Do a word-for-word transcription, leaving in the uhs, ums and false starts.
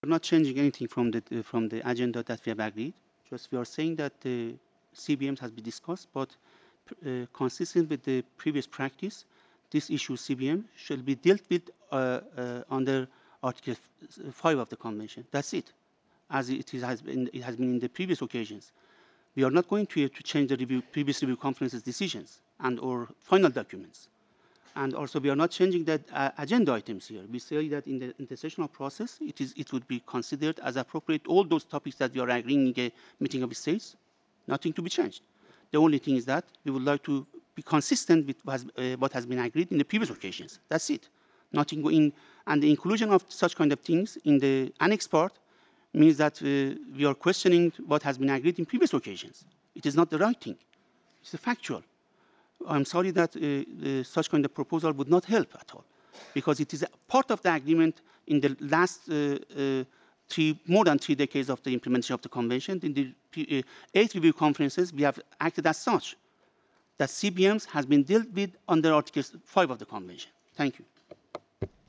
We're not changing anything from the uh, from the agenda that we have agreed. Just we are saying that the C B Ms has been discussed, but uh, consistent with the previous practice, this issue C B M shall be dealt with uh, uh, under Article five of the Convention. That's it, as it is, has been it has been in the previous occasions. We are not going to, to change the review, previous review conference's decisions and or final documents. And also, we are not changing the uh, agenda items here. We say that in the intersessional process, it is it would be considered as appropriate all those topics that we are agreeing in a meeting of the states, nothing to be changed. The only thing is that we would like to be consistent with what has, uh, what has been agreed in the previous occasions. That's it. Nothing going, and the inclusion of such kind of things in the annex part means that uh, we are questioning what has been agreed in previous occasions. It is not the right thing. It's a factual. I'm sorry that uh, uh, such kind of proposal would not help at all, because it is a part of the agreement in the last uh, uh, three, more than three decades of the implementation of the convention. In the uh, eight review conferences, we have acted as such, that C B Ms has been dealt with under Article five of the convention. Thank you.